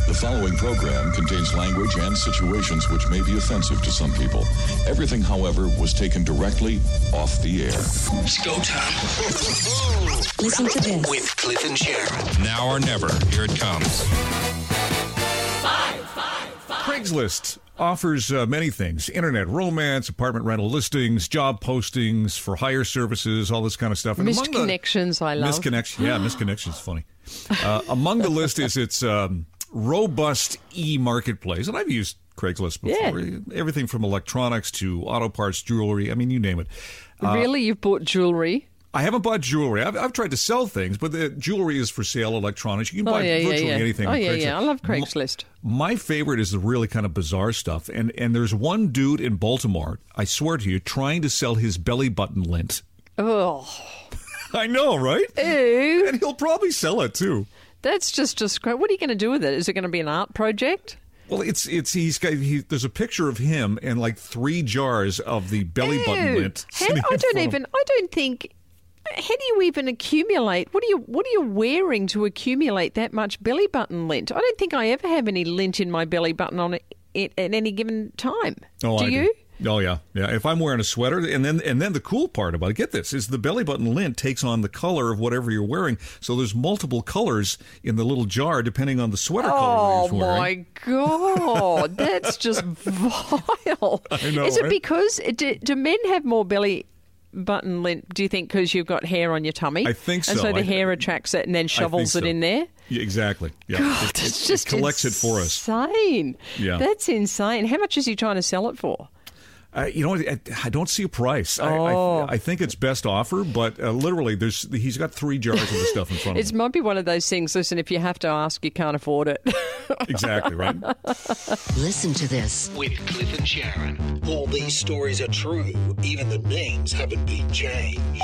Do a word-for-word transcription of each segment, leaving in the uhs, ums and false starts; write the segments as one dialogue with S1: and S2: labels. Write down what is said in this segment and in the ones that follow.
S1: The following program contains language and situations which may be offensive to some people. Everything, however, was taken directly off the air.
S2: It's go time.
S3: Listen to this.
S2: With Cliff and Sharon.
S4: Now or never. Here it comes.
S5: Five, five, five.
S6: Craigslist offers uh, many things. Internet romance, apartment rental listings, job postings for hire services, all this kind of stuff. And
S5: Missed
S6: among the-
S5: connections, I love.
S6: Misconnection, yeah, misconnection is funny. Uh, among the list is its um, robust e-marketplace, and I've used Craigslist before.
S5: Yeah.
S6: Everything from electronics to auto parts, jewelry. I mean, you name it. Uh,
S5: Really? You've bought jewelry?
S6: I haven't bought jewelry. I've, I've tried to sell things, but the jewelry is for sale, electronics. You can buy
S5: oh, yeah,
S6: virtually
S5: yeah, yeah.
S6: anything
S5: Oh,
S6: on
S5: yeah,
S6: Craigslist.
S5: yeah. I love Craigslist.
S6: My favorite is the really kind of bizarre stuff. And, and there's one dude in Baltimore, I swear to you, trying to sell his belly button lint.
S5: Oh,
S6: I know, right?
S5: ew.
S6: And he'll probably sell it, too.
S5: That's just disgrace. What are you going to do with it? Is it going to be an art project?
S6: Well, it's it's he's got he, there's a picture of him and like three jars of the belly button
S5: Ew.
S6: lint.
S5: How,
S6: sitting
S5: I
S6: in
S5: don't
S6: front of
S5: even.
S6: him.
S5: I don't think. How do you even accumulate? What are you What are you wearing to accumulate that much belly button lint? I don't think I ever have any lint in my belly button on it at, at any given time.
S6: Oh,
S5: do
S6: I
S5: you?
S6: Oh yeah, yeah. If I'm wearing a sweater, and then and then the cool part about it, get this, is the belly button lint takes on the color of whatever you're wearing. So there's multiple colors in the little jar depending on the sweater color
S5: Oh
S6: that you're wearing.
S5: my God, that's just vile.
S6: I know,
S5: Is it
S6: right?
S5: because do, do men have more belly button lint? Do you think because you've got hair on your tummy?
S6: I think
S5: And
S6: so.
S5: so the
S6: I-
S5: hair attracts it and then shovels
S6: so.
S5: it in there.
S6: Yeah, exactly. Yeah,
S5: God,
S6: it,
S5: that's
S6: it-
S5: just
S6: it collects it for us.
S5: Insane.
S6: Yeah.
S5: That's insane. How much is he trying to sell it for?
S6: Uh, you know, I, I don't see a price. I,
S5: Oh.
S6: I, I think it's best offer, but uh, literally, there's he's got three jars of the stuff in front of
S5: It
S6: him.
S5: might be one of those things. Listen, if you have to ask, you can't afford it.
S6: Exactly right.
S3: Listen to this.
S2: With Cliff and Sharon. All these stories are true. Even the names haven't been changed.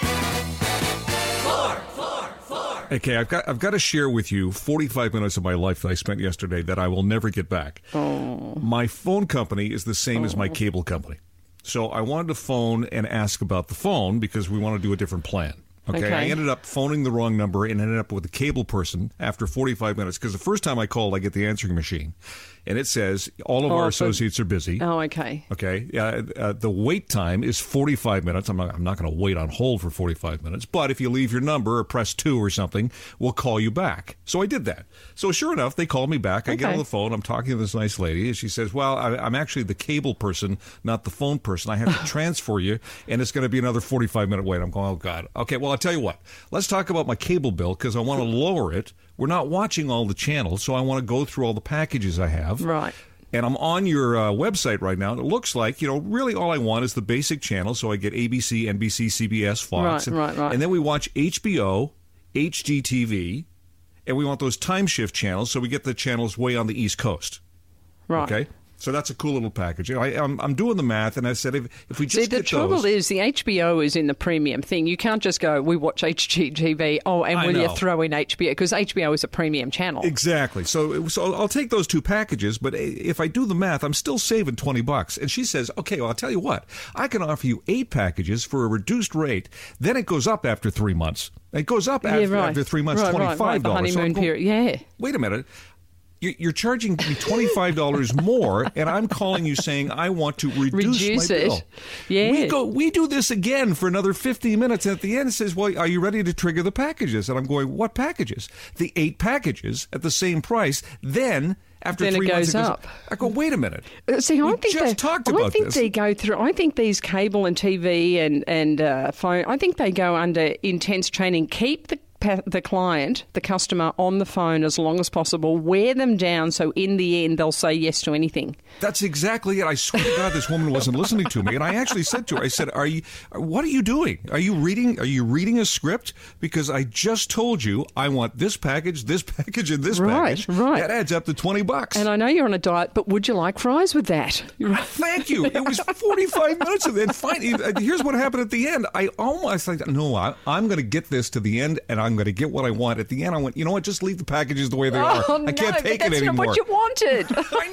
S6: Okay, I've got I've got to share with you forty-five minutes of my life that I spent yesterday that I will never get back.
S5: Oh.
S6: My phone company is the same as my cable company. So I wanted to phone and ask about the phone because we want to do a different plan. Okay,
S5: Okay.
S6: I ended up phoning the wrong number and ended up with a cable person after forty-five minutes because the first time I called, I get the answering machine, and it says all of
S5: Oh,
S6: our
S5: so-
S6: associates are busy.
S5: Oh, okay.
S6: Okay, uh, uh, the wait time is forty-five minutes. I'm not, I'm not going to wait on hold for forty-five minutes, but if you leave your number or press two or something, we'll call you back. So I did that. So sure enough, they called me back. I get
S5: Okay.
S6: on the phone. I'm talking to this nice lady, and she says, well, I, I'm actually the cable person, not the phone person. I have to transfer you, and it's going to be another forty-five minute wait. I'm going, oh, God. Okay, well, I'll tell you what. Let's talk about my cable bill because I want to lower it. We're not watching all the channels, so I want to go through all the packages I have.
S5: Right.
S6: And I'm on your uh, website right now, and it looks like, you know, really all I want is the basic channel. So I get A B C, N B C, C B S, Fox.
S5: Right,
S6: and,
S5: right, right.
S6: And then we watch H B O, H G T V, and we want those time shift channels, so we get the channels way on the East Coast.
S5: Right.
S6: Okay? So that's a cool little package. You know, I, I'm, I'm doing the math, and I said if, if we just
S5: See, the
S6: get
S5: trouble
S6: those,
S5: is the H B O is in the premium thing. You can't just go, we watch H G T V. Oh, and
S6: I
S5: will you
S6: know.
S5: throw in H B O? Because H B O is a premium channel.
S6: Exactly. So, so I'll take those two packages, but if I do the math, I'm still saving twenty bucks. And she says, okay, well, I'll tell you what. I can offer you eight packages for a reduced rate. Then it goes up after three months. It goes up after,
S5: yeah, right.
S6: after three months,
S5: right,
S6: twenty-five dollars.
S5: Right, right. The honeymoon
S6: so I'm going,
S5: period. Yeah.
S6: Wait a minute. You- You're charging me twenty-five dollars more, and I'm calling you saying I want to reduce,
S5: Reduce
S6: my
S5: it.
S6: bill.
S5: Yeah.
S6: We go. We do this again for another fifteen minutes. And at the end, it says, well, are you ready to trigger the packages? And I'm going, what packages? The eight packages at the same price. Then, after
S5: Then it
S6: three months,
S5: goes up.
S6: I go, wait a minute.
S5: Uh, See, I
S6: We
S5: think
S6: just
S5: they,
S6: talked
S5: I
S6: about
S5: think
S6: this.
S5: they go through. I think these cable and T V and and uh, phone. I think they go under intense training. Keep the pa- the client, the customer, on the phone as long as possible. Wear them down so in the end they'll say yes to anything.
S6: That's exactly it. I swear to God, this woman wasn't listening to me, and I actually said to her, "I said, are you? What are you doing? Are you reading? Are you reading a script? Because I just told you I want this package, this package, and this
S5: Right,
S6: package.
S5: right.
S6: That adds up to twenty bucks."
S5: And I know you're on a diet, but would you like fries with that?
S6: Thank you. It was forty-five minutes of it. And finally, here's what happened at the end. I almost like, no, I, I'm going to get this to the end, and I'm going to get what I want. At the end, I went, you know what? Just leave the packages the way they are.
S5: Oh,
S6: I can't
S5: no,
S6: take
S5: but
S6: it
S5: that's
S6: anymore.
S5: not what you wanted.
S6: I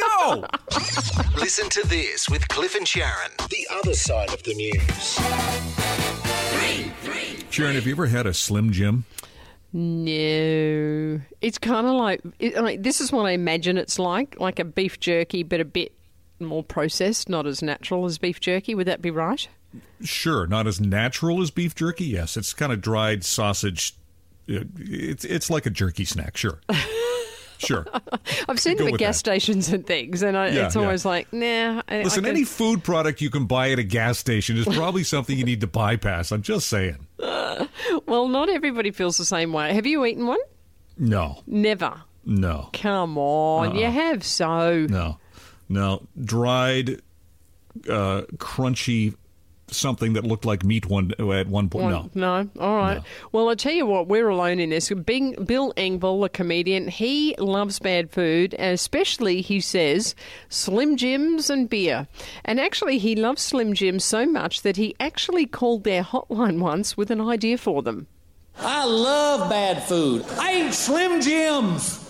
S6: know.
S2: Listen to this with Cliff and Sharon. The other side of the news.
S6: Sharon, have you ever had a Slim Jim?
S5: No. It's kind of like, it, like, this is what I imagine it's like, like a beef jerky, but a bit more processed, not as natural as beef jerky. Would that be right?
S6: Sure. Not as natural as beef jerky, yes. It's kind of dried sausage. It's, it's like a jerky snack, sure. Sure.
S5: I've seen them at gas that. stations and things, and I, yeah, it's always yeah. like, nah. I,
S6: Listen,
S5: I
S6: any food product you can buy at a gas station is probably something you need to bypass. I'm just saying.
S5: Uh, well, not everybody feels the same way. Have you eaten one?
S6: No.
S5: Never?
S6: No.
S5: Come on. Uh-uh. You have so.
S6: No. No. Dried, uh, crunchy something that looked like meat one at one point.
S5: One,
S6: no.
S5: No. All right.
S6: No.
S5: Well, I'll tell you what, we're alone in this. Bing, Bill Engvall, the comedian, he loves bad food, and especially, he says, Slim Jims and beer. And actually, he loves Slim Jims so much that he actually called their hotline once with an idea for them.
S7: I love bad food. I eat Slim Jims.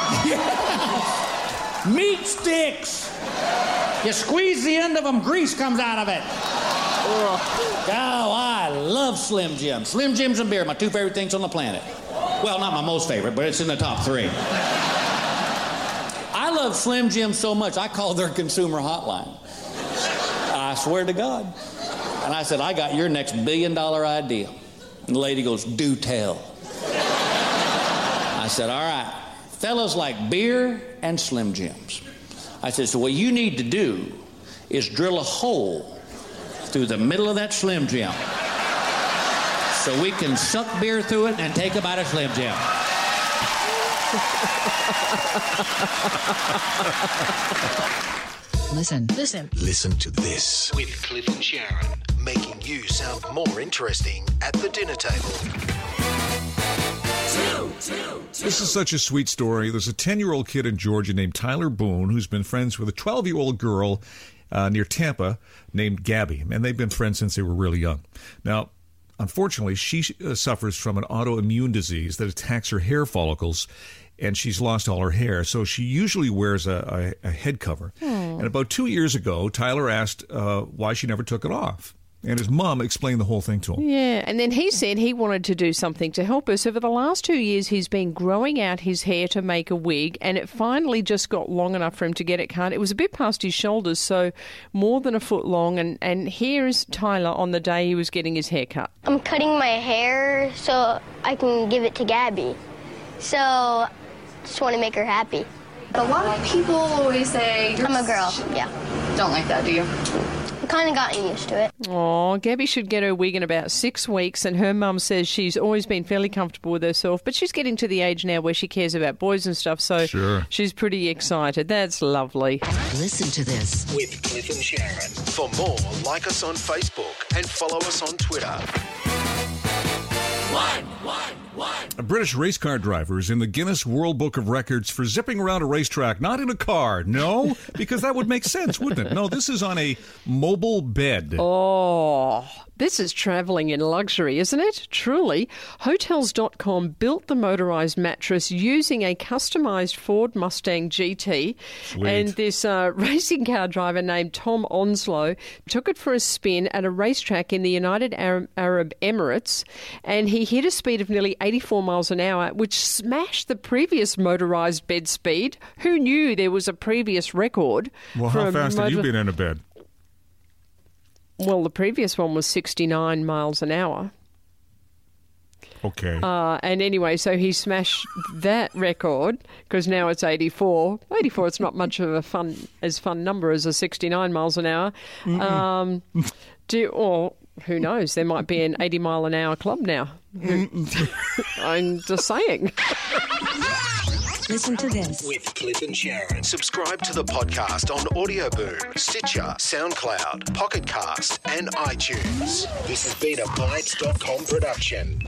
S7: Yes. Meat sticks. You squeeze the end of them, grease comes out of it. Oh, I love Slim Jims. Slim Jims and beer, my two favorite things on the planet. Well, not my most favorite, but it's in the top three. I love Slim Jims so much, I called their consumer hotline. I swear to God. And I said, I got your next billion dollar idea. And the lady goes, do tell. I said, all right, fellas like beer and Slim Jims. I said, so what you need to do is drill a hole through the middle of that Slim Jim so we can suck beer through it and take a bite of Slim Jim.
S3: Listen. Listen.
S2: Listen to this. With Cliff and Sharon, making you sound more interesting at the dinner table.
S6: Two, two, two. This is such a sweet story. There's a ten-year-old kid in Georgia named Tyler Boone who's been friends with a twelve-year-old girl uh, near Tampa named Gabby, and they've been friends since they were really young. Now, unfortunately, she uh, suffers from an autoimmune disease that attacks her hair follicles, and she's lost all her hair, so she usually wears a, a, a head cover. Aww. And about two years ago, Tyler asked uh, why she never took it off. And his mum explained the whole thing to him.
S5: Yeah, and then he said he wanted to do something to help her. So for the last two years, he's been growing out his hair to make a wig, and it finally just got long enough for him to get it cut. It was a bit past his shoulders, so more than a foot long. And, and here's Tyler on the day he was getting his hair cut.
S8: I'm cutting my hair so I can give it to Gabby. So just want to make her happy.
S9: A lot of people always say...
S8: I'm a girl, yeah.
S9: Don't like that, do you?
S8: I've kind of gotten used to it.
S5: Oh, Gabby should get her wig in about six weeks, and her mum says she's always been fairly comfortable with herself, but she's getting to the age now where she cares about boys and stuff, so
S6: sure.
S5: She's pretty excited. That's lovely.
S3: Listen to this.
S2: With Cliff and Sharon. For more, like us on Facebook and follow us on Twitter.
S6: One, one, one. A British race car driver is in the Guinness World Book of Records for zipping around a racetrack, not in a car. No, because that would make sense, wouldn't it? No, this is on a mobile bed.
S5: Oh, this is travelling in luxury, isn't it? Truly. Hotels dot com built the motorised mattress using a customised Ford Mustang G T.
S6: Sweet.
S5: And this uh, racing car driver named Tom Onslow took it for a spin at a racetrack in the United Arab, Arab Emirates, and he hit a speed of nearly eighty-four miles an hour, which smashed the previous motorised bed speed. Who knew there was a previous record?
S6: Well, how fast motor- have you been in a bed?
S5: Well, the previous one was sixty-nine miles an hour.
S6: Okay.
S5: Uh, and anyway, so he smashed that record because now it's eighty-four. eighty-four, it's not much of a fun as fun number as a sixty-nine miles an hour. Um, do or who knows? There might be an eighty mile an hour club now. I'm just saying.
S3: Listen to this.
S2: With Cliff and Sharon. Subscribe to the podcast on Audio Boom, Stitcher, SoundCloud, Pocket Cast, and iTunes. This has been a Bytes dot com production.